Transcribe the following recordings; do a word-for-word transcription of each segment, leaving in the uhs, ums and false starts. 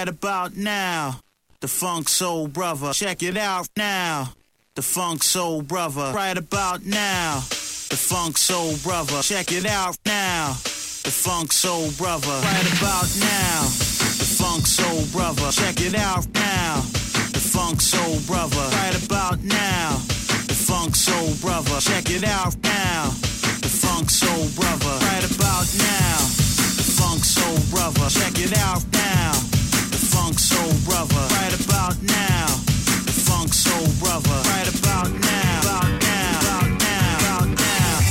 right about now. The Funk Soul Brother, check it out now. The Funk Soul Brother, right about now. The Funk Soul Brother, check it out now. The Funk Soul Brother, right about now. The Funk Soul Brother, check it out now. The Funk Soul Brother, right about now. The Funk Soul Brother, check it out now. The Funk Soul Brother, right about now. The Funk Soul Brother, check it out now. The Funk Soul Brother, right about now. The Funk Soul Brother, right about now. About now, about now, about now.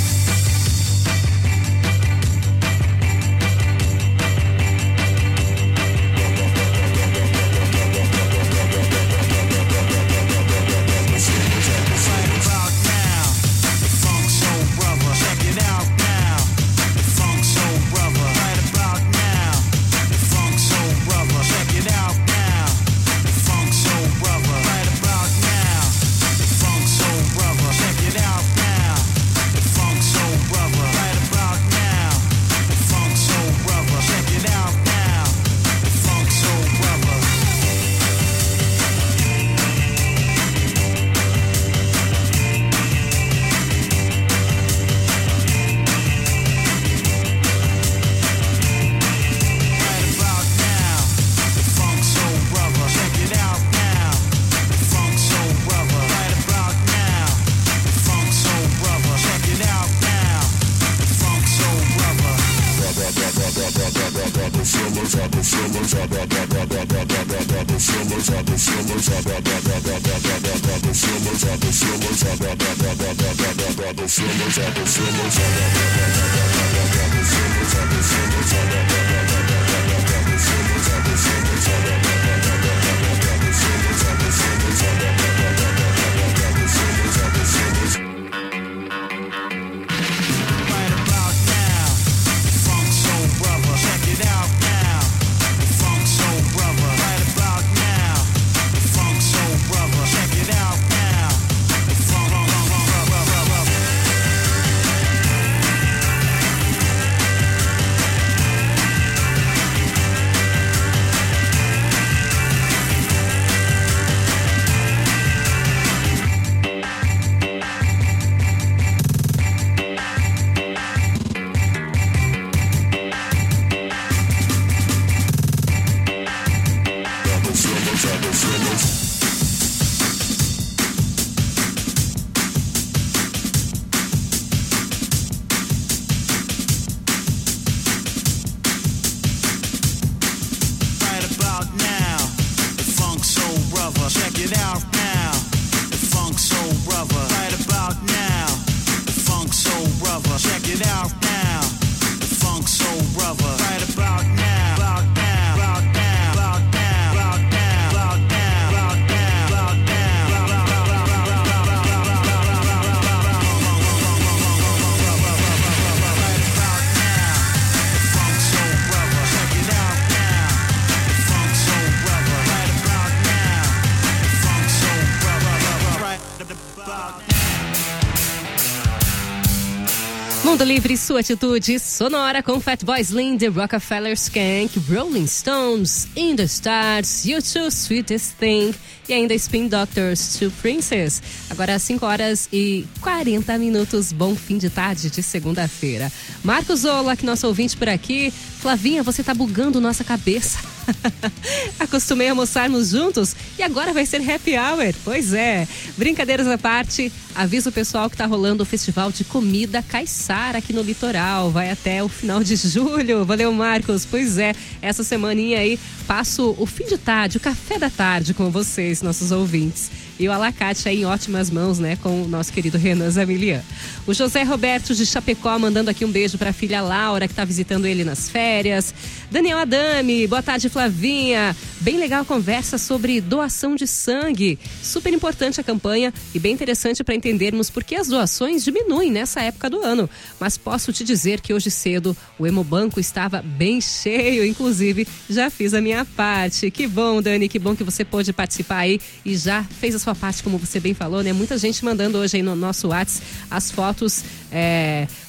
Mundo Livre, sua atitude sonora com Fatboy Slim, The Rockefeller Skank, Rolling Stones, In the Stars, U two, Sweetest Thing e ainda Spin Doctors, Two Princess. Agora às cinco horas e quarenta minutos, bom fim de tarde de segunda-feira. Marcos Zola, que nosso ouvinte por aqui. Flavinha, você tá bugando nossa cabeça. Acostumei a almoçarmos juntos e agora vai ser happy hour. Pois é, brincadeiras à parte, aviso o pessoal que tá rolando o Festival de Comida Caiçara aqui no litoral, vai até o final de julho. Valeu, Marcos. Pois é, essa semaninha aí passo o fim de tarde, o café da tarde com vocês, nossos ouvintes. E o alacate aí em ótimas mãos, né, com o nosso querido Renan Zamilian. O José Roberto de Chapecó mandando aqui um beijo para a filha Laura, que tá visitando ele nas férias. Daniel Adame, boa tarde, Flavinha. Bem legal a conversa sobre doação de sangue. Super importante a campanha e bem interessante para entendermos por que as doações diminuem nessa época do ano. Mas posso te dizer que hoje cedo o Hemobanco estava bem cheio, inclusive já fiz a minha parte. Que bom, Dani, que bom que você pôde participar aí e já fez a sua parte, como você bem falou, né? Muita gente mandando hoje aí no nosso WhatsApp as fotos é,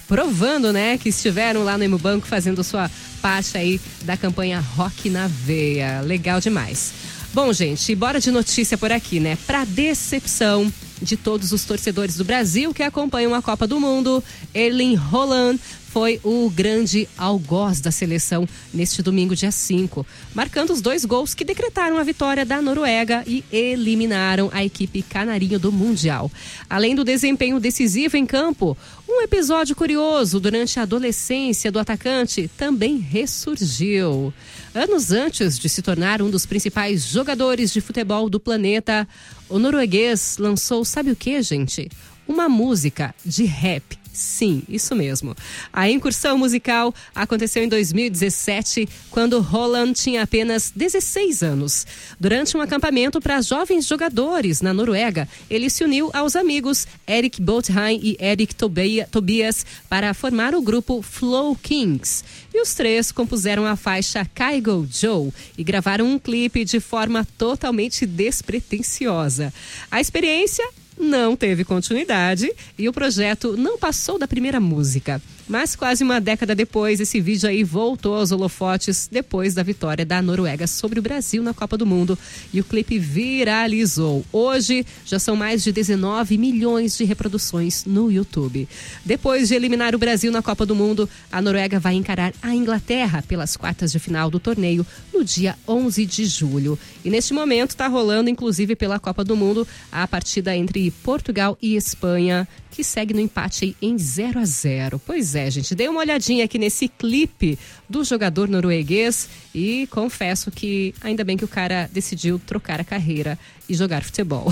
provando, né, que estiveram lá no Hemobanco fazendo sua parte aí da campanha Rock na Veia. Legal demais. Bom, gente, bora de notícia por aqui, né? Pra decepção de todos os torcedores do Brasil que acompanham a Copa do Mundo, Erling Haaland foi o grande algoz da seleção neste domingo, dia cinco, marcando os dois gols que decretaram a vitória da Noruega e eliminaram a equipe canarinho do Mundial. Além do desempenho decisivo em campo, um episódio curioso durante a adolescência do atacante também ressurgiu. Anos antes de se tornar um dos principais jogadores de futebol do planeta, o norueguês lançou, sabe o que, gente? Uma música de rap. Sim, isso mesmo. A incursão musical aconteceu em dois mil e dezessete, quando Haaland tinha apenas dezesseis anos. Durante um acampamento para jovens jogadores na Noruega, ele se uniu aos amigos Erik Botheim e Erik Tobias para formar o grupo Flow Kings. E os três compuseram a faixa Kygo Joe e gravaram um clipe de forma totalmente despretensiosa. A experiência não teve continuidade e o projeto não passou da primeira música. Mas quase uma década depois, esse vídeo aí voltou aos holofotes depois da vitória da Noruega sobre o Brasil na Copa do Mundo e o clipe viralizou. Hoje já são mais de dezenove milhões de reproduções no YouTube. Depois de eliminar o Brasil na Copa do Mundo, a Noruega vai encarar a Inglaterra pelas quartas de final do torneio no dia onze de julho. E neste momento está rolando, inclusive pela Copa do Mundo, a partida entre Portugal e Espanha, que segue no empate em zero a zero. Pois é, gente, dei uma olhadinha aqui nesse clipe do jogador norueguês e confesso que ainda bem que o cara decidiu trocar a carreira e jogar futebol.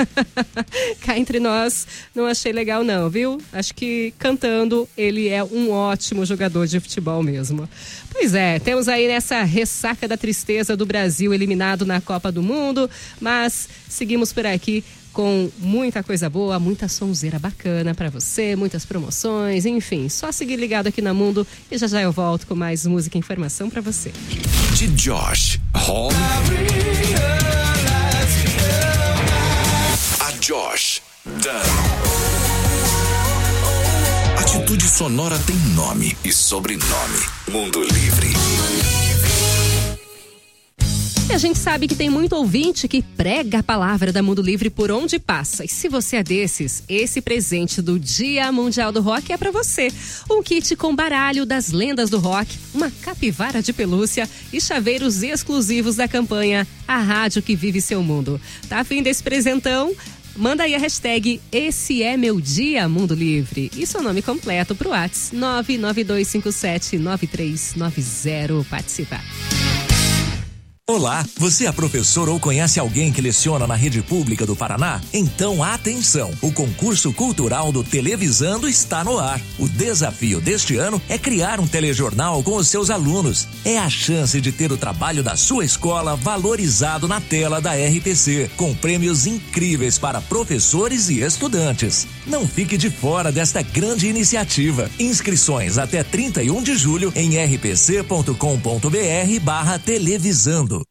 Cá entre nós, não achei legal não, viu? Acho que cantando ele é um ótimo jogador de futebol mesmo. Pois é, temos aí nessa ressaca da tristeza do Brasil eliminado na Copa do Mundo, mas seguimos por aqui com muita coisa boa, muita sonzeira bacana pra você, muitas promoções, enfim, só seguir ligado aqui na Mundo e já já eu volto com mais música e informação pra você. De Josh Hall a Josh Dan. Atitude Sonora tem nome e sobrenome. Mundo Livre. E a gente sabe que tem muito ouvinte que prega a palavra da Mundo Livre por onde passa. E se você é desses, esse presente do Dia Mundial do Rock é pra você. Um kit com baralho das lendas do rock, uma capivara de pelúcia e chaveiros exclusivos da campanha A Rádio que Vive Seu Mundo. Tá afim desse presentão? Manda aí a hashtag Esse é Meu Dia Mundo Livre e seu nome completo pro WhatsApp nove nove dois cinco sete nove três nove zero. Participa. Olá, você é professor ou conhece alguém que leciona na rede pública do Paraná? Então atenção, o concurso cultural do Televisando está no ar. O desafio deste ano é criar um telejornal com os seus alunos. É a chance de ter o trabalho da sua escola valorizado na tela da R P C, com prêmios incríveis para professores e estudantes. Não fique de fora desta grande iniciativa. Inscrições até trinta e um de julho em r p c ponto com ponto b r barra televisando.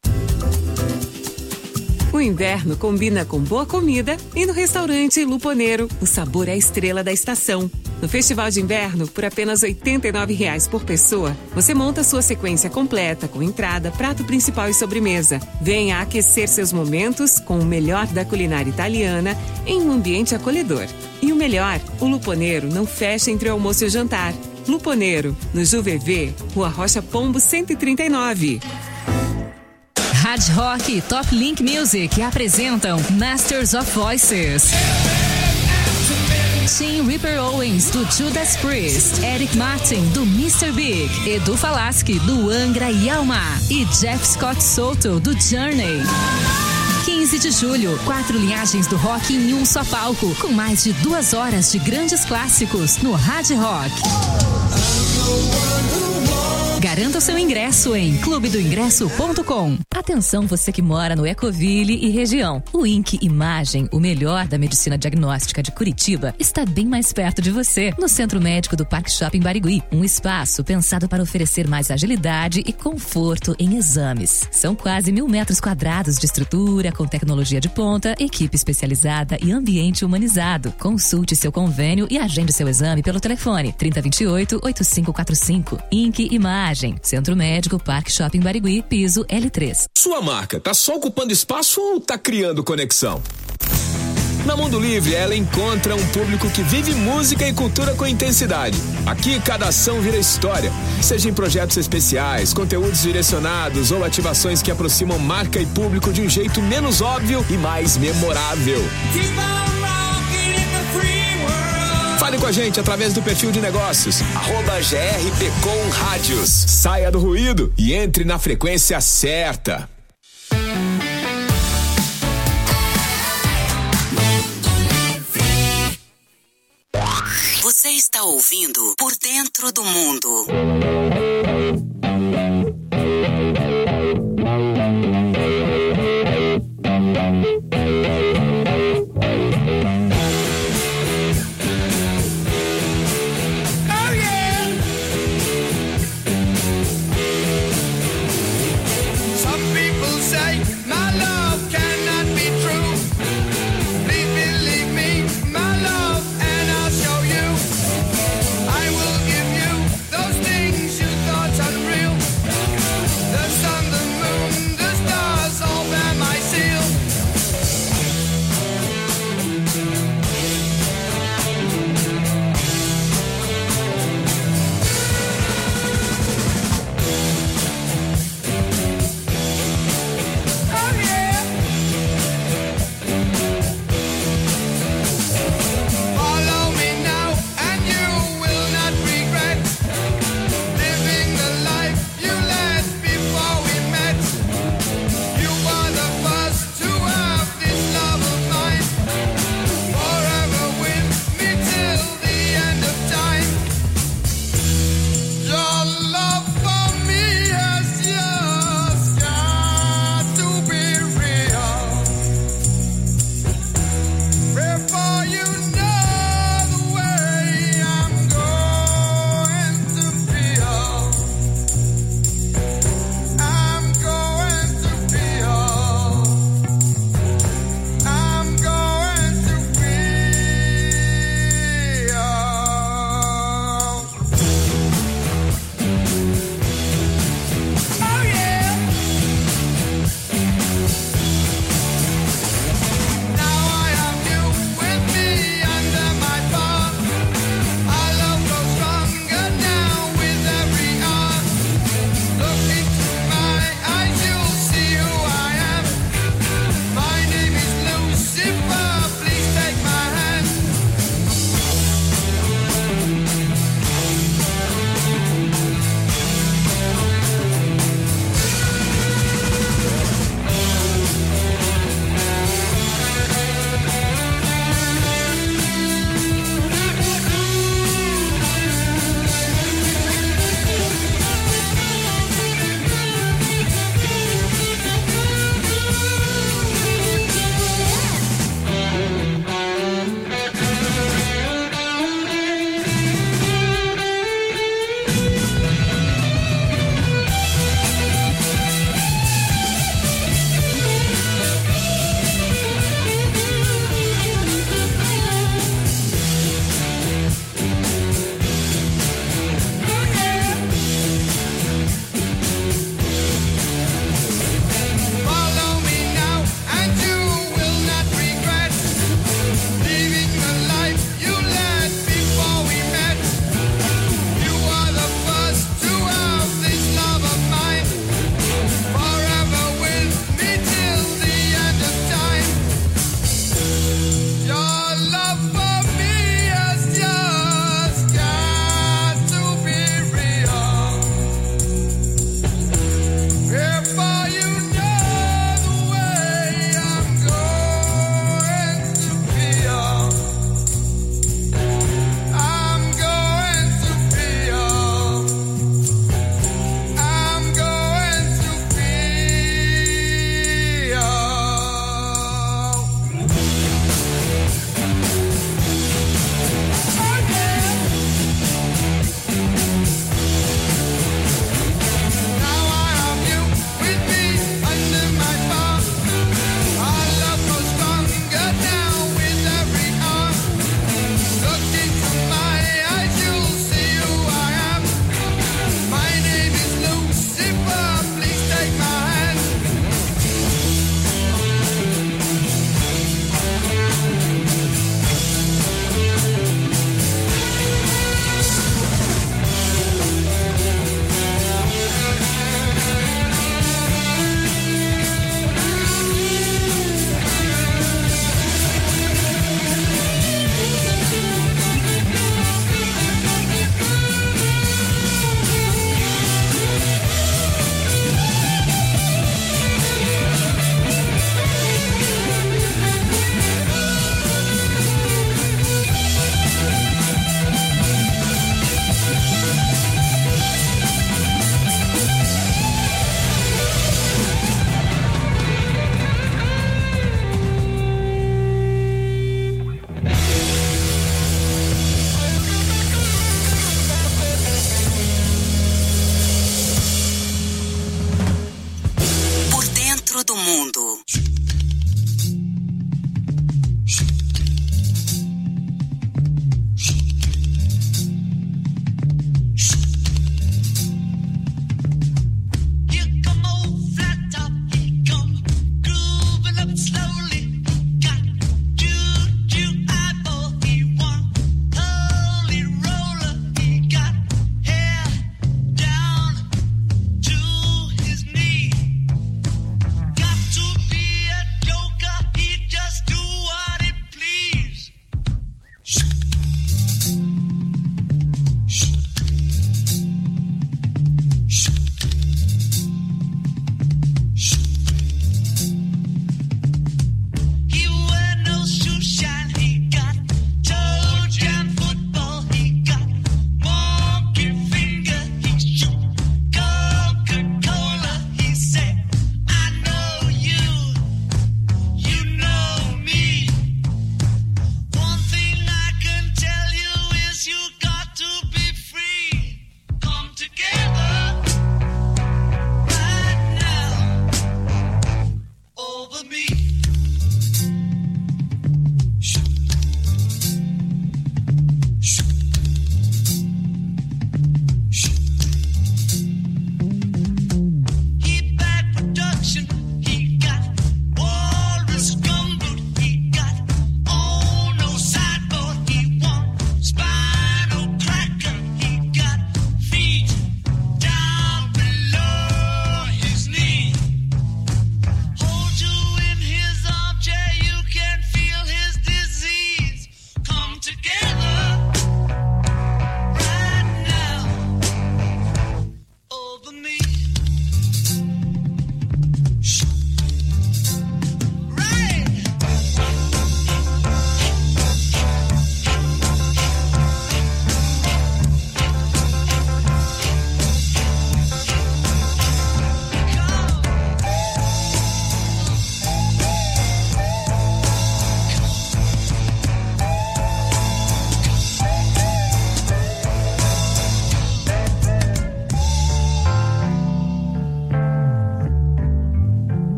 O inverno combina com boa comida e no restaurante Luponeiro, o sabor é a estrela da estação. No Festival de Inverno, por apenas oitenta e nove reais por pessoa, você monta sua sequência completa com entrada, prato principal e sobremesa. Venha aquecer seus momentos com o melhor da culinária italiana em um ambiente acolhedor. E o melhor, o Luponeiro não fecha entre o almoço e o jantar. Luponeiro, no Ju V V, Rua Rocha Pombo cento e trinta e nove. Hard Rock e Top Link Music apresentam Masters of Voices. Tim Ripper Owens, do Judas Priest, Eric Martin, do mister Big, Edu Falaschi, do Angra e Alma e Jeff Scott Soto, do Journey. quinze de julho, quatro linhagens do rock em um só palco, com mais de duas horas de grandes clássicos no Hard Rock. Garante Garanta o seu ingresso em clube do ingresso ponto com. Atenção você que mora no Ecoville e região. O I N C Imagem, o melhor da medicina diagnóstica de Curitiba, está bem mais perto de você, no Centro Médico do Parque Shopping Barigui. Um espaço pensado para oferecer mais agilidade e conforto em exames. São quase mil metros quadrados de estrutura com tecnologia de ponta, equipe especializada e ambiente humanizado. Consulte seu convênio e agende seu exame pelo telefone trinta, vinte e oito, oitenta e cinco quarenta e cinco. I N C Imagem, Centro Médico Parque Shopping Barigui, piso L três. Sua marca tá só ocupando espaço ou tá criando conexão? Na Mundo Livre, ela encontra um público que vive música e cultura com intensidade. Aqui, cada ação vira história. Seja em projetos especiais, conteúdos direcionados ou ativações que aproximam marca e público de um jeito menos óbvio e mais memorável. Fale com a gente através do perfil de negócios, arroba G R P com Rádios. Saia do ruído e entre na frequência certa. Você está ouvindo Por Dentro do Mundo. You those things you thought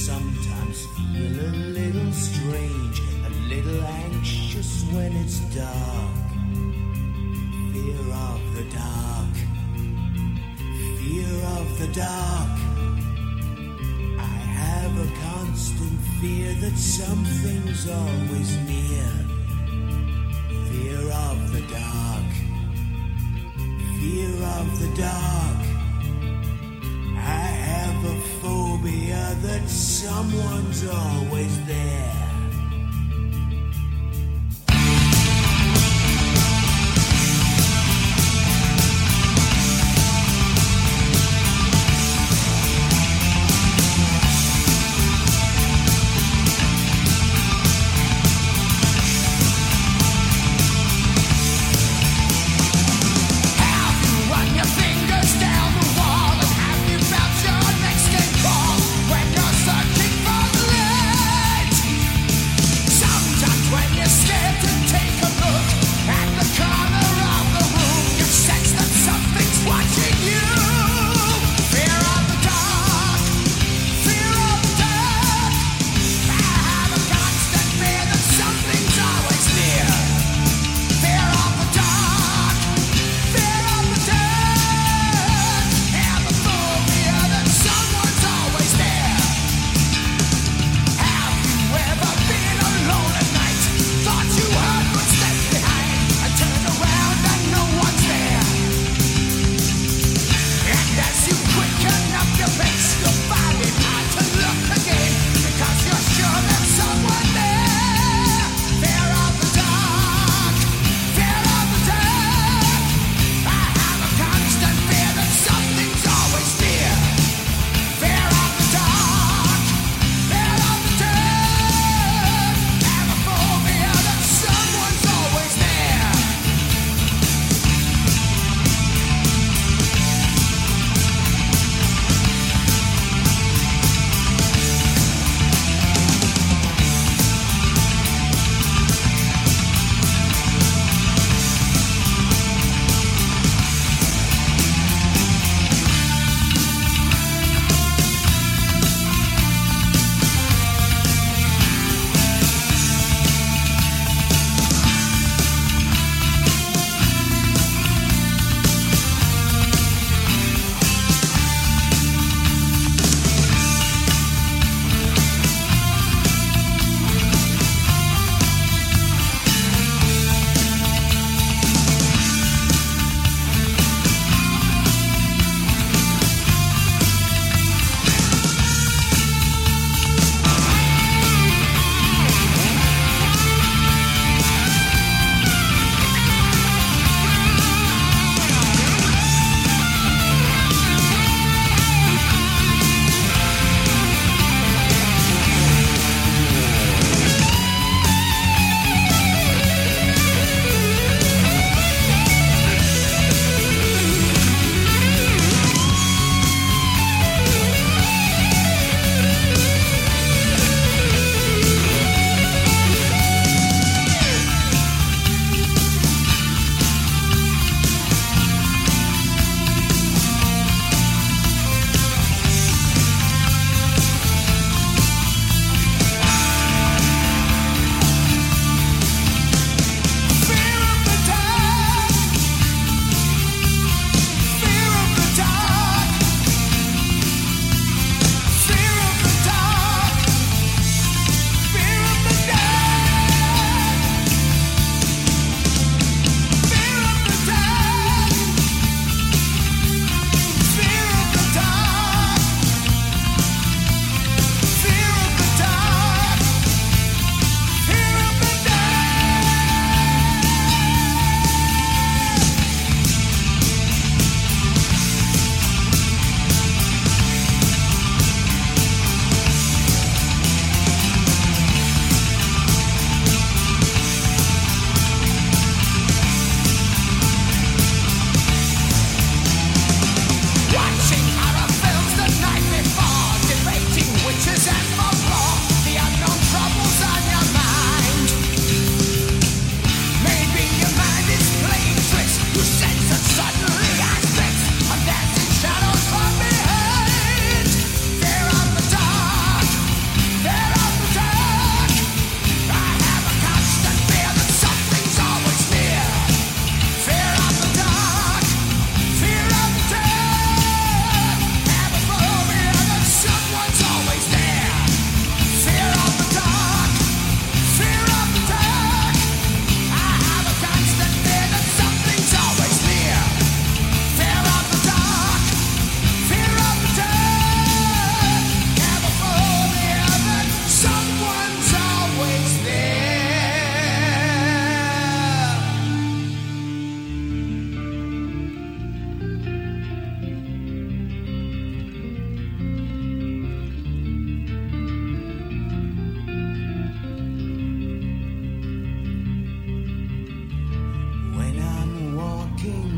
sometimes feel a little strange, a little anxious when it's dark. Fear of the dark, fear of the dark. I have a constant fear that something's always near. Fear of the dark, fear of the dark. I have a phobia that someone's always there. When you're searching for the light,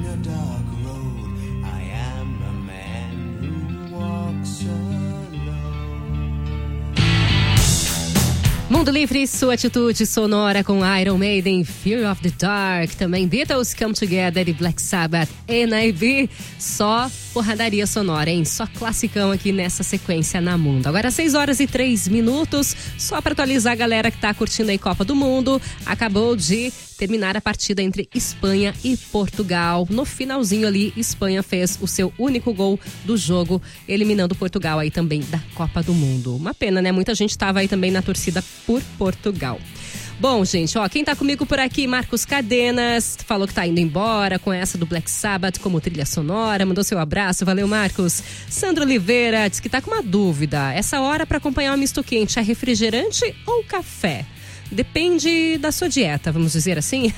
a dark road. I am a man who walks alone. Mundo Livre, sua atitude sonora com Iron Maiden, Fear of the Dark, também Beatles Come Together e Black Sabbath, N I B. Só porradaria sonora, hein? Só classicão aqui nessa sequência na Mundo. Agora seis horas e três minutos, só para atualizar a galera que tá curtindo aí Copa do Mundo. Acabou de terminar a partida entre Espanha e Portugal. No finalzinho ali, Espanha fez o seu único gol do jogo, eliminando Portugal aí também da Copa do Mundo. Uma pena, né? Muita gente estava aí também na torcida por Portugal. Bom, gente, ó, quem tá comigo por aqui, Marcos Cadenas, falou que tá indo embora com essa do Black Sabbath como trilha sonora, mandou seu abraço, valeu, Marcos. Sandro Oliveira diz que tá com uma dúvida, essa hora para acompanhar um misto quente é refrigerante ou café? Depende da sua dieta, vamos dizer assim.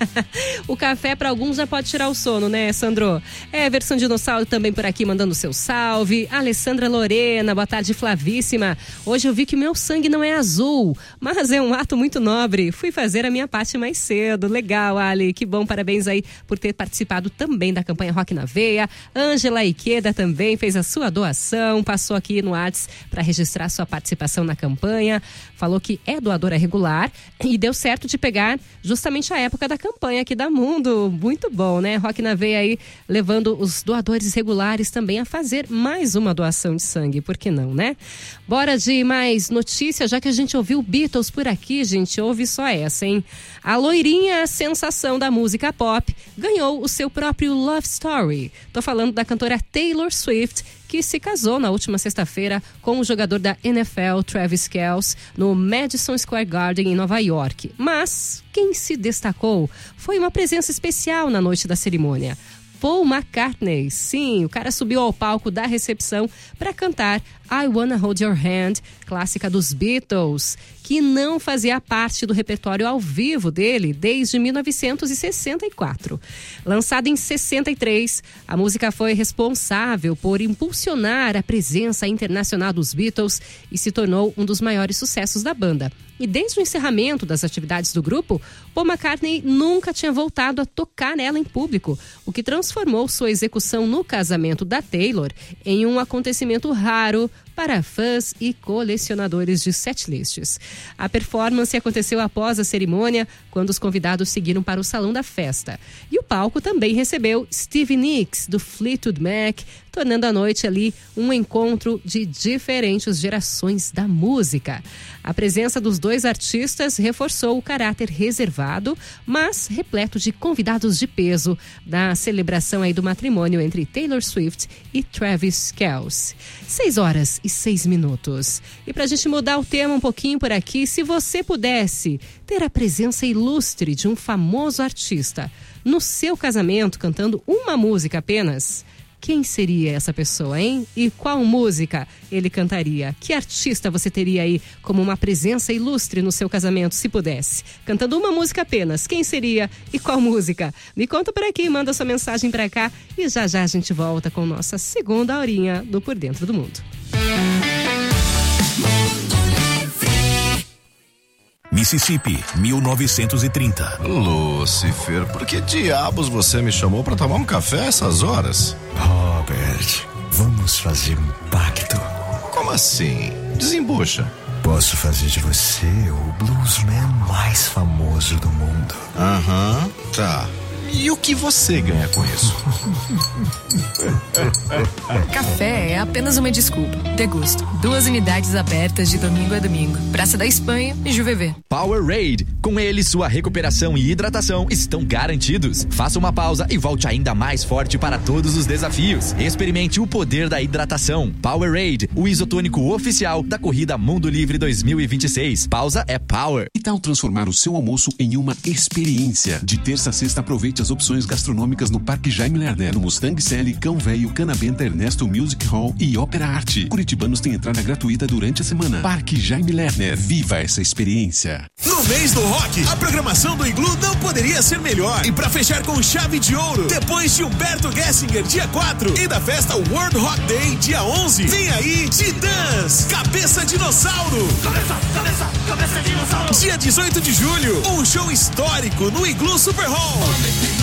O café para alguns já pode tirar o sono, né, Sandro? Everson Dinossauro também por aqui mandando seu salve. Alessandra Lorena, boa tarde, Flavíssima. Hoje eu vi que meu sangue não é azul, mas é um ato muito nobre. Fui fazer a minha parte mais cedo. Legal, Ali, que bom, parabéns aí por ter participado também da campanha Rock na Veia. Ângela Iqueda também fez a sua doação, passou aqui no WhatsApp para registrar sua participação na campanha. Falou que é doadora regular e deu certo de pegar justamente a época da campanha aqui da Mundo. Muito bom, né? Rock na Veia aí levando os doadores regulares também a fazer mais uma doação de sangue, por que não, né? Bora de mais notícias, já que a gente ouviu Beatles por aqui, gente, ouve só essa, hein? A loirinha sensação da música pop ganhou o seu próprio Love Story. Tô falando da cantora Taylor Swift, que se casou na última sexta-feira com o jogador da N F L, Travis Kelce, no Madison Square Garden, em Nova York. Mas quem se destacou foi uma presença especial na noite da cerimônia. Paul McCartney, sim, o cara subiu ao palco da recepção para cantar I Wanna Hold Your Hand, clássica dos Beatles, que não fazia parte do repertório ao vivo dele desde mil novecentos e sessenta e quatro. Lançada em sessenta e três, a música foi responsável por impulsionar a presença internacional dos Beatles e se tornou um dos maiores sucessos da banda. E desde o encerramento das atividades do grupo, Paul McCartney nunca tinha voltado a tocar nela em público, o que transformou sua execução no casamento da Taylor em um acontecimento raro para fãs e colecionadores de setlists. A performance aconteceu após a cerimônia, quando os convidados seguiram para o salão da festa. E o palco também recebeu Stevie Nicks, do Fleetwood Mac, tornando a noite ali um encontro de diferentes gerações da música. A presença dos dois artistas reforçou o caráter reservado, mas repleto de convidados de peso da celebração aí do matrimônio entre Taylor Swift e Travis Kelce. Seis horas e seis minutos. E pra gente mudar o tema um pouquinho por aqui, se você pudesse ter a presença ilustre de um famoso artista no seu casamento cantando uma música apenas, quem seria essa pessoa, hein? E qual música ele cantaria? Que artista você teria aí como uma presença ilustre no seu casamento, se pudesse? Cantando uma música apenas, quem seria e qual música? Me conta por aqui, manda sua mensagem pra cá e já já a gente volta com nossa segunda horinha do Por Dentro do Mundo. Mississippi, mil novecentos e trinta. Lúcifer, por que diabos você me chamou pra tomar um café essas horas? Robert, vamos fazer um pacto. Como assim? Desembucha. Posso fazer de você o bluesman mais famoso do mundo. Aham, uhum, tá. E o que você ganha com isso? Café é apenas uma desculpa. Degusto. Duas unidades abertas de domingo a domingo. Praça da Espanha e Juvevê. Powerade. Com ele, sua recuperação e hidratação estão garantidos. Faça uma pausa e volte ainda mais forte para todos os desafios. Experimente o poder da hidratação. Powerade, o isotônico oficial da corrida Mundo Livre dois mil e vinte e seis. Pausa é power. Que tal transformar o seu almoço em uma experiência? De terça a sexta, aproveite as opções gastronômicas no Parque Jaime Lerner, no Mustang Sally, Cão Velho, Canabenta, Ernesto Music Hall e Ópera Arte. Curitibanos têm entrada gratuita durante a semana. Parque Jaime Lerner, viva essa experiência. No mês do rock, a programação do Iglu não poderia ser melhor. E pra fechar com chave de ouro, depois de Humberto Gessinger, dia quatro, e da festa World Rock Day, dia onze, vem aí Titãs, Cabeça Dinossauro. Cabeça, cabeça, cabeça dinossauro. Dia dezoito de julho, um show histórico no Iglu Super Hall.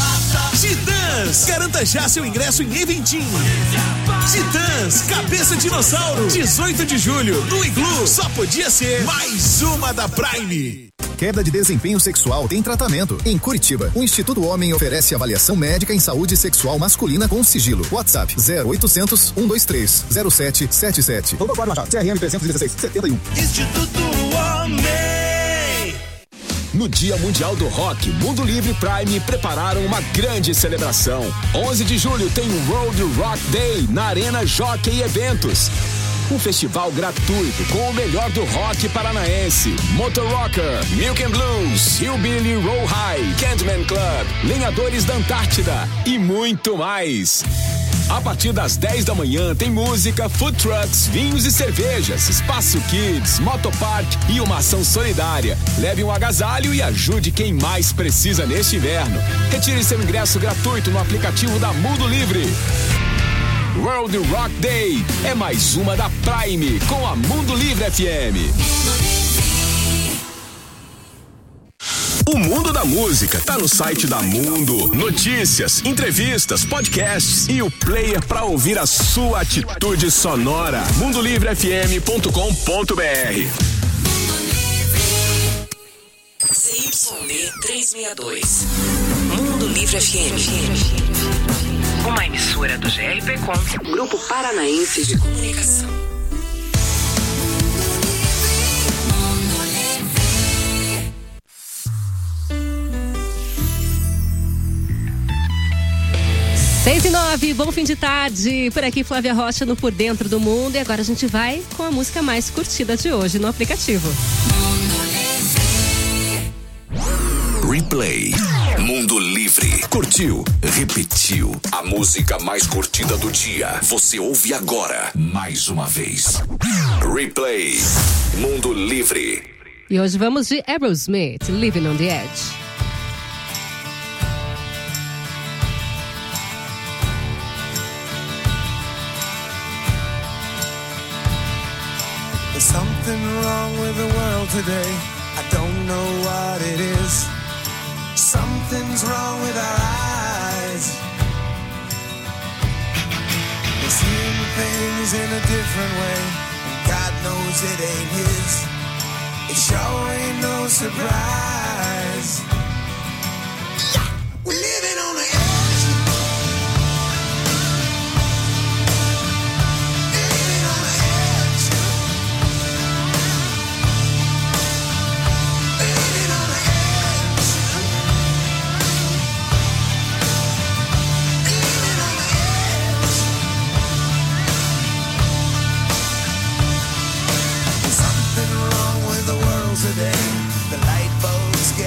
Titãs, garanta já seu ingresso em Eventim. Titãs, Cabeça Dinossauro, dezoito de julho, no Iglu. Só podia ser mais uma da Prime. Queda de desempenho sexual tem tratamento. Em Curitiba, o Instituto Homem oferece avaliação médica em saúde sexual masculina com sigilo. WhatsApp zero oitocentos, cento e vinte e três, zero sete sete sete. Doutor Cláudio Machado, C R M trezentos e dezesseis, setenta e um. Instituto Homem. No Dia Mundial do Rock, Mundo Livre Prime prepararam uma grande celebração. onze de julho tem o World Rock Day na Arena Jockey Eventos. Um festival gratuito com o melhor do rock paranaense. Motor Rocker, Milk and Blues, Hillbilly Roll High, Cantman Club, Lenhadores da Antártida e muito mais. A partir das dez da manhã tem música, food trucks, vinhos e cervejas, espaço kids, motopark e uma ação solidária. Leve um agasalho e ajude quem mais precisa neste inverno. Retire seu ingresso gratuito no aplicativo da Mundo Livre. World Rock Day é mais uma da Prime com a Mundo Livre F M. O mundo da música tá no site da Mundo. Notícias, entrevistas, podcasts e o player para ouvir a sua atitude sonora. mundo livre f m ponto com ponto b r. C Y D trezentos e sessenta e dois. Mundo Livre F M. Uma emissora do G R P Com, Grupo Paranaense de Comunicação. seis e nove, bom fim de tarde. Por aqui, Flávia Rocha no Por Dentro do Mundo. E agora a gente vai com a música mais curtida de hoje no aplicativo. Replay. Mundo Livre. Curtiu? Repetiu. A música mais curtida do dia. Você ouve agora, mais uma vez. Replay. Mundo Livre. E hoje vamos de Aerosmith, Living on the Edge. There's something wrong with the world today. I don't know what it is. Something's wrong with our eyes. We're seeing things in a different way, and God knows it ain't His. It sure ain't no surprise. Yeah, we're living on the edge. Living on the edge. Living on the edge. Today, the light bulbs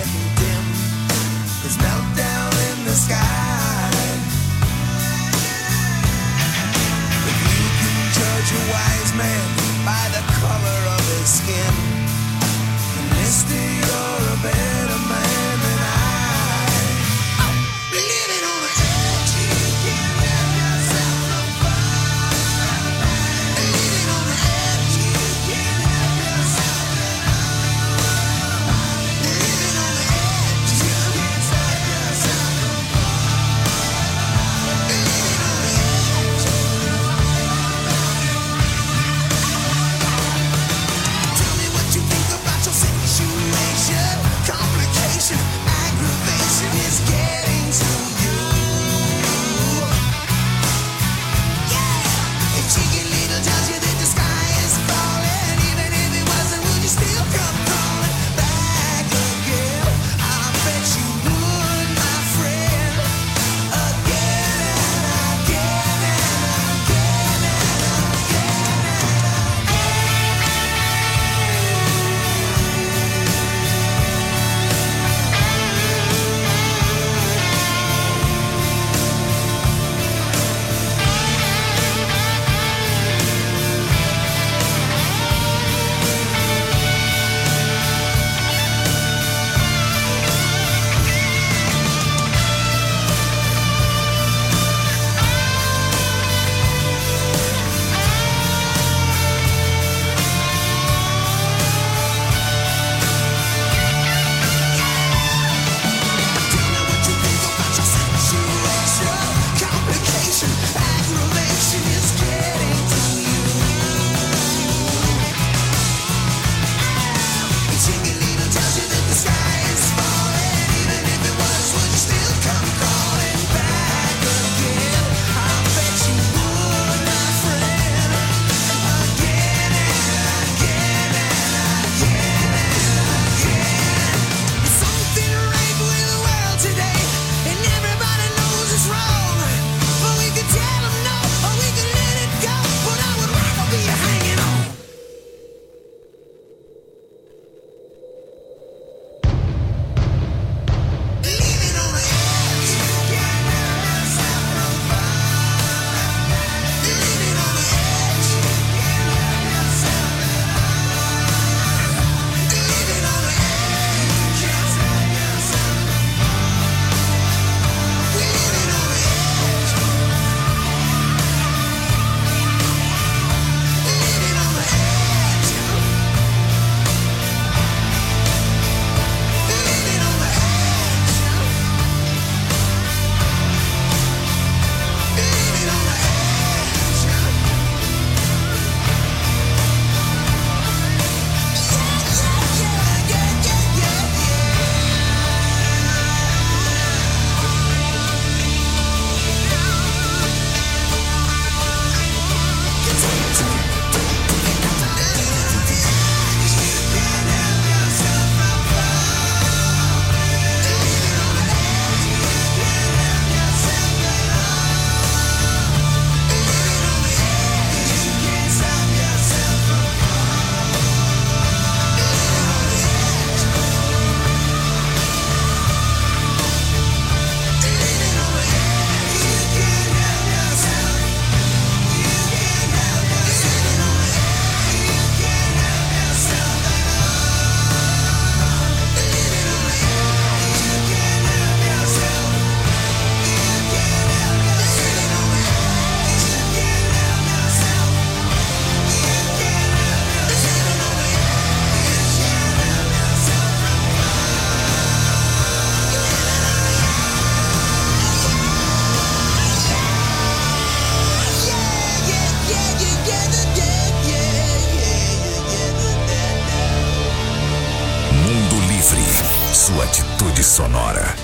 sua atitude sonora.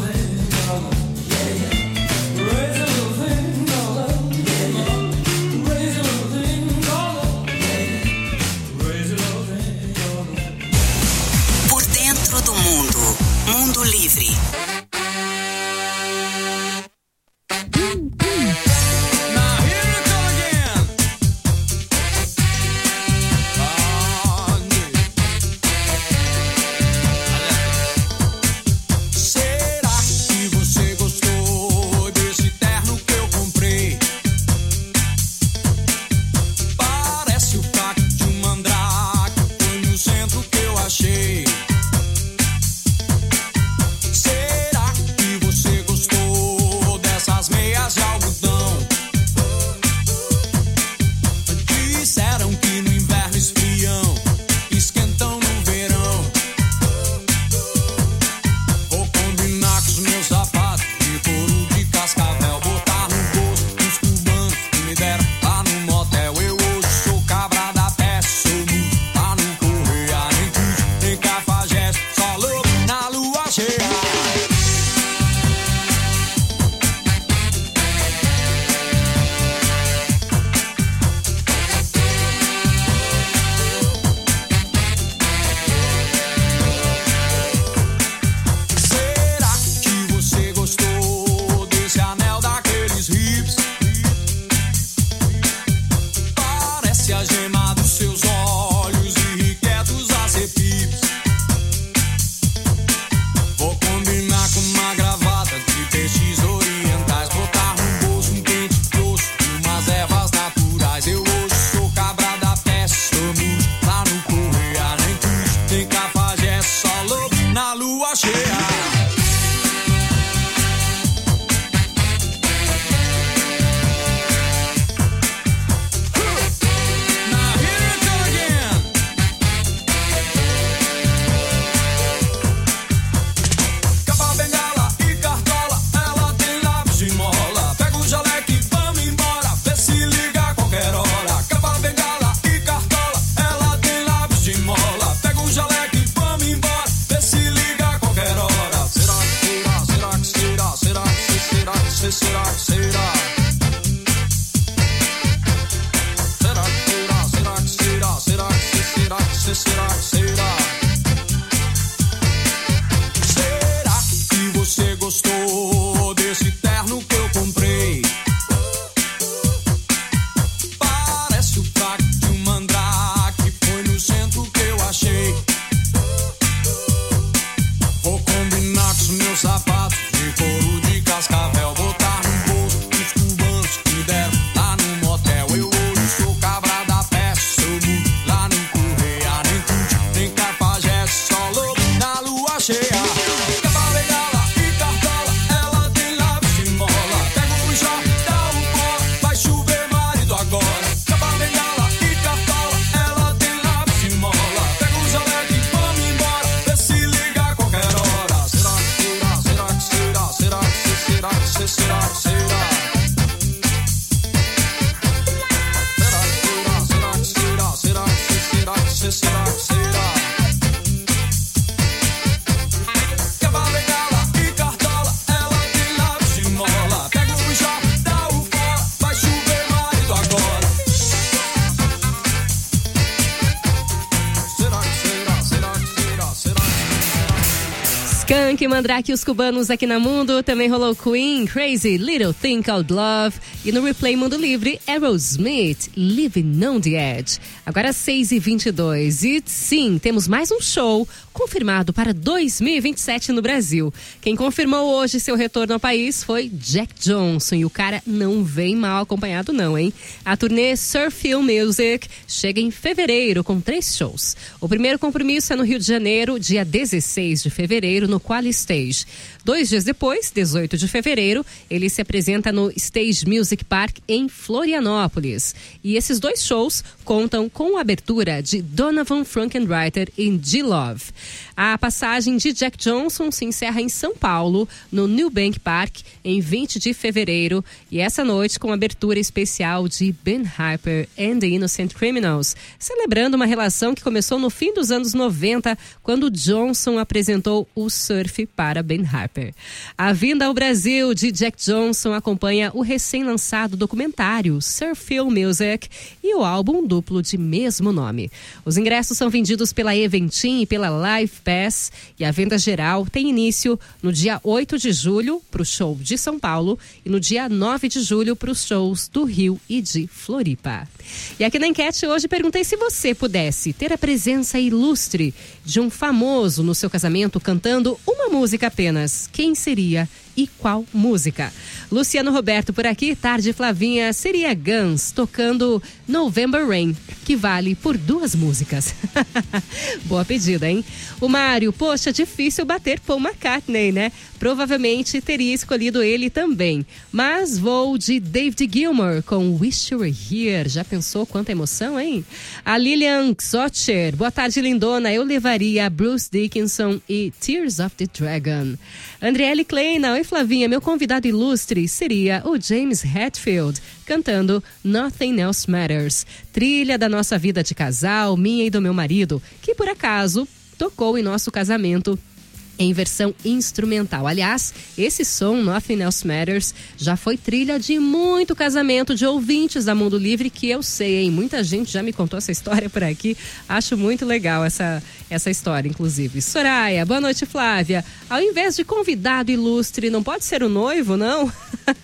Raise sapatos de couro de cascavel, botar no bolso os cubanos que deram lá no motel. Eu hoje sou cabra da peça, sou mudo lá no Correia, nem Tuti, nem Cafajeste, só louco na lua cheia. Skank, Mandrake e os cubanos aqui na Mundo. Também rolou Queen, Crazy, Little Thing Called Love. E no Replay Mundo Livre, Aerosmith, Living on the Edge. Agora seis e vinte e dois. E sim, temos mais um show confirmado para dois mil e vinte e sete no Brasil. Quem confirmou hoje seu retorno ao país foi Jack Johnson. E o cara não vem mal acompanhado não, hein? A turnê Surfing Music chega em fevereiro com três shows. O primeiro compromisso é no Rio de Janeiro, dia dezesseis de fevereiro, no Quali Stage. Dois dias depois, dezoito de fevereiro, ele se apresenta no Stage Music Park em Florianópolis. E esses dois shows contam com a abertura de Donovan Frankenreiter em G-Love. A passagem de Jack Johnson se encerra em São Paulo, no New Bank Park, em vinte de fevereiro. E essa noite com abertura especial de Ben Harper and the Innocent Criminals, celebrando uma relação que começou no fim dos anos noventa, quando Johnson apresentou o surf para Ben Harper. A vinda ao Brasil de Jack Johnson acompanha o recém-lançado documentário Surfing Music e o álbum duplo de mesmo nome. Os ingressos são vendidos pela Eventim e pela Live Pass e a venda geral tem início no dia oito de julho para o show de São Paulo e no dia nove de julho para os shows do Rio e de Floripa. E aqui na enquete hoje perguntei se você pudesse ter a presença ilustre de um famoso no seu casamento cantando uma música apenas. Quem seria e qual música? Luciano Roberto por aqui, Tarde Flavinha, seria Guns tocando November Rain, que vale por duas músicas. Boa pedida, hein? O Mário, poxa, difícil bater Paul McCartney, né? Provavelmente teria escolhido ele também. Mas vou de David Gilmour com Wish You Were Here. Já pensou quanta emoção, hein? A Lilian Xotcher, boa tarde, lindona. Eu levaria Bruce Dickinson e Tears of the Dragon. Andriele Kleina, oi Flavinha, meu convidado ilustre seria o James Hetfield, cantando Nothing Else Matters, trilha da nossa vida de casal, minha e do meu marido, que por acaso tocou em nosso casamento em versão instrumental. Aliás, esse som, Nothing Else Matters, já foi trilha de muito casamento de ouvintes da Mundo Livre, que eu sei, hein? Muita gente já me contou essa história por aqui. Acho muito legal essa, essa história, inclusive. Soraya, boa noite, Flávia. Ao invés de convidado ilustre, não pode ser o noivo, não?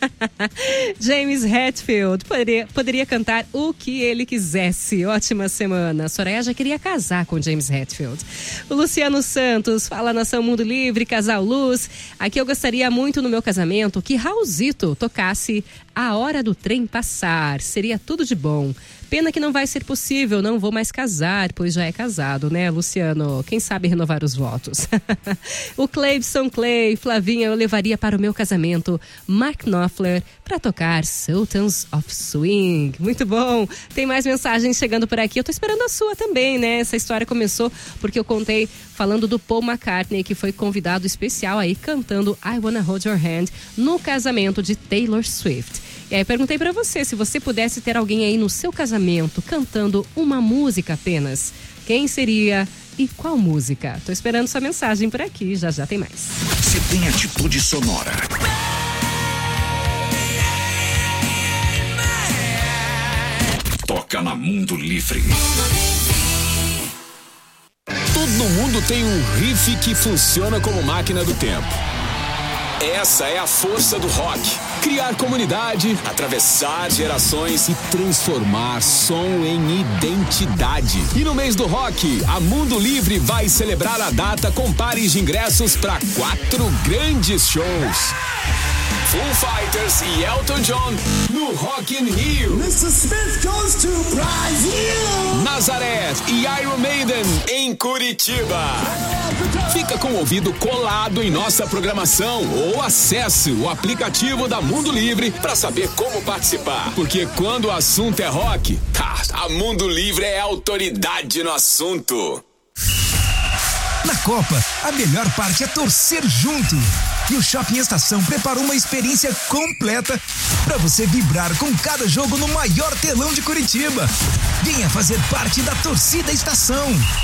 James Hetfield poderia, poderia cantar o que ele quisesse. Ótima semana. Soraya já queria casar com James Hetfield. O Luciano Santos fala, Nação Mundo Livre, Casal Luz. Aqui eu gostaria muito no meu casamento que Raulzito tocasse A Hora do Trem Passar. Seria tudo de bom. Pena que não vai ser possível, não vou mais casar, pois já é casado, né, Luciano? Quem sabe renovar os votos. O Cleibson Clay, Flavinha, eu levaria para o meu casamento Mark Knopfler para tocar Sultans of Swing. Muito bom. Tem mais mensagens chegando por aqui. Eu tô esperando a sua também, né? Essa história começou porque eu contei falando do Paul McCartney, que foi convidado especial aí cantando I Wanna Hold Your Hand no casamento de Taylor Swift. E aí perguntei pra você, se você pudesse ter alguém aí no seu casamento cantando uma música apenas, quem seria e qual música? Tô esperando sua mensagem por aqui, já já tem mais. Se tem atitude sonora. Toca na Mundo Livre. Todo mundo tem um riff que funciona como máquina do tempo. Essa é a força do rock, criar comunidade, atravessar gerações e transformar som em identidade. E no mês do rock, a Mundo Livre vai celebrar a data com pares de ingressos para quatro grandes shows. Foo Fighters e Elton John no Rock in Rio. mister Smith goes to Brazil. Nazaré e Iron Maiden em Curitiba. Fica com o ouvido colado em nossa programação ou acesse o aplicativo da Mundo Livre para saber como participar. Porque quando o assunto é rock, a Mundo Livre é autoridade no assunto. Na Copa, a melhor parte é torcer junto. E o Shopping Estação preparou uma experiência completa para você vibrar com cada jogo no maior telão de Curitiba. Venha fazer parte da torcida Estação.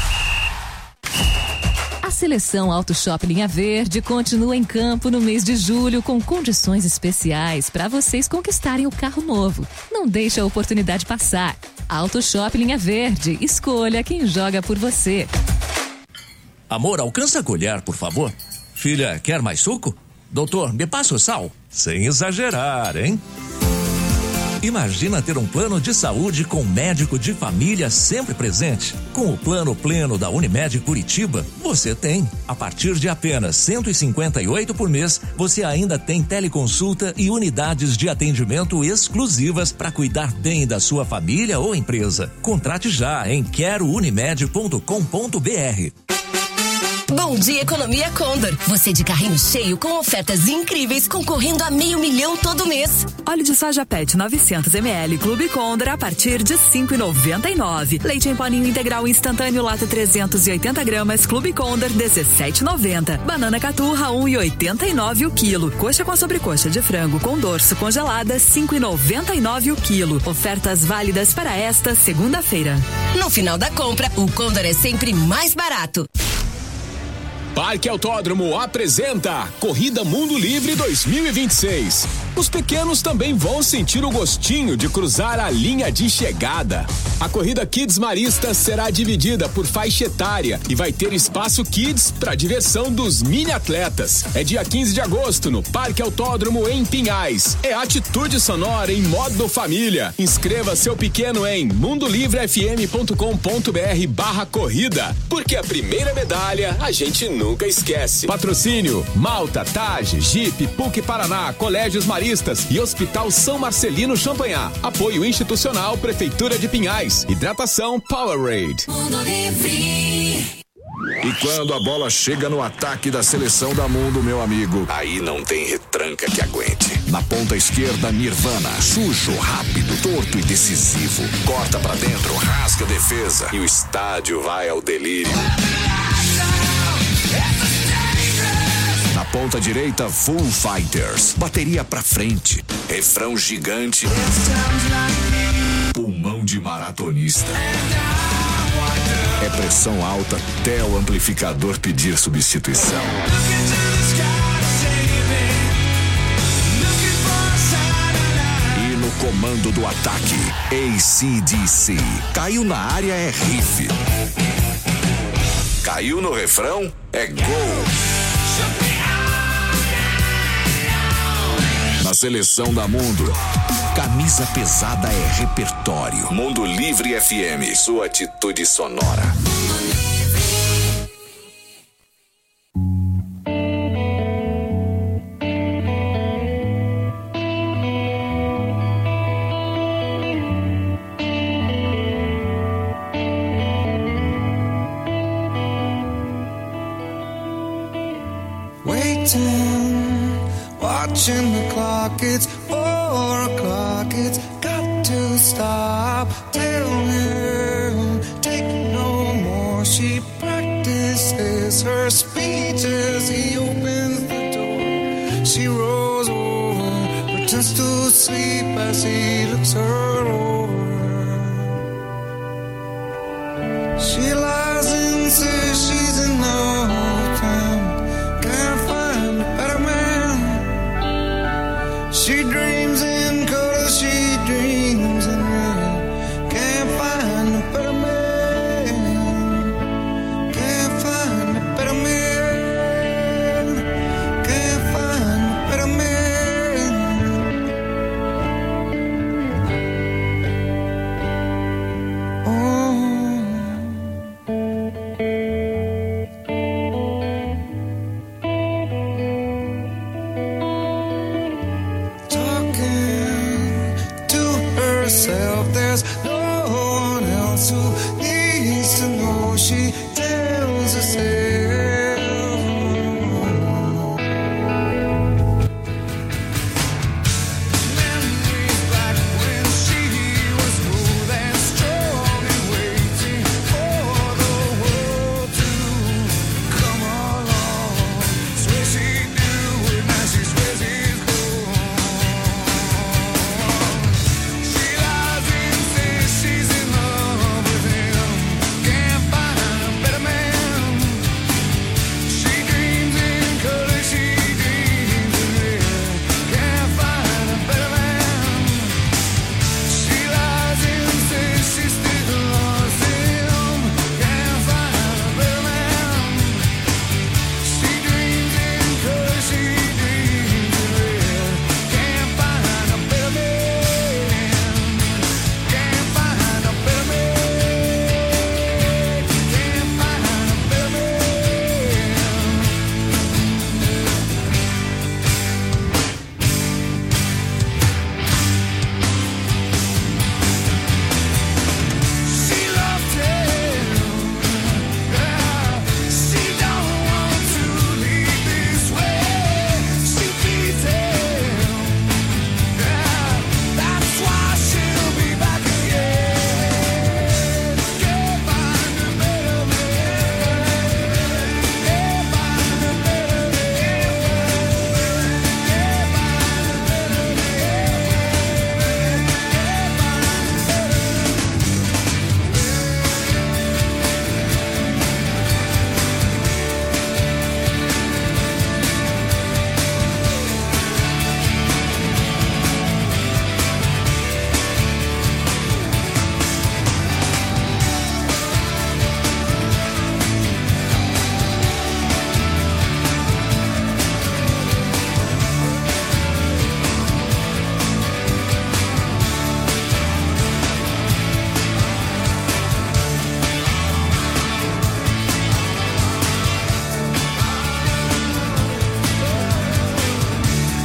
A seleção Auto Shop Linha Verde continua em campo no mês de julho com condições especiais para vocês conquistarem o carro novo. Não deixe a oportunidade passar. Auto Shop Linha Verde, escolha quem joga por você. Amor, alcança a colher, por favor. Filha, quer mais suco? Doutor, me passa o sal? Sem exagerar, hein? Imagina ter um plano de saúde com médico de família sempre presente. Com o plano pleno da Unimed Curitiba, você tem. A partir de apenas cento e cinquenta e oito por mês, você ainda tem teleconsulta e unidades de atendimento exclusivas para cuidar bem da sua família ou empresa. Contrate já em quero unimed ponto com ponto br. Bom dia, Economia Condor. Você de carrinho cheio com ofertas incríveis, concorrendo a meio milhão todo mês. Óleo de soja Pet novecentos mililitros Clube Condor a partir de cinco reais e noventa e nove centavos. Leite em poninho integral instantâneo lata trezentos e oitenta gramas Clube Condor dezessete reais e noventa centavos. Banana caturra um real e oitenta e nove centavos o quilo. Coxa com sobrecoxa de frango com dorso congelada cinco reais e noventa e nove centavos o quilo. Ofertas válidas para esta segunda-feira. No final da compra, o Condor é sempre mais barato. Parque Autódromo apresenta Corrida Mundo Livre dois mil e vinte e seis. Os pequenos também vão sentir o gostinho de cruzar a linha de chegada. A corrida Kids Marista será dividida por faixa etária e vai ter espaço Kids para diversão dos mini atletas. É dia quinze de agosto no Parque Autódromo em Pinhais. É atitude sonora em modo família. Inscreva seu pequeno em mundolivrefm ponto com ponto br barra corrida, porque a primeira medalha a gente nunca esquece. Patrocínio Malta, Tage, Jeep, P U C Paraná, Colégios Maristas e Hospital São Marcelino Champanhar. Apoio institucional Prefeitura de Pinhais. Hidratação Powerade. E quando a bola chega no ataque da seleção da Mundo, meu amigo, aí não tem retranca que aguente. Na ponta esquerda, Nirvana, sujo, rápido, torto e decisivo. Corta pra dentro, rasga a defesa e o estádio vai ao delírio. Na ponta direita, Foo Fighters. Bateria pra frente. Refrão gigante. Pulmão de maratonista. É pressão alta até o amplificador pedir substituição. E no comando do ataque, A C D C. Caiu na área é riff. Caiu no refrão é gol. Na seleção da Mundo, camisa pesada é repertório. Mundo Livre F M, sua atitude sonora. Watching the clock, it's four o'clock, it's got to stop. Tell him, take no more. She practices her speech as he opens the door. She rolls over, pretends to sleep as he looks her over. She lies in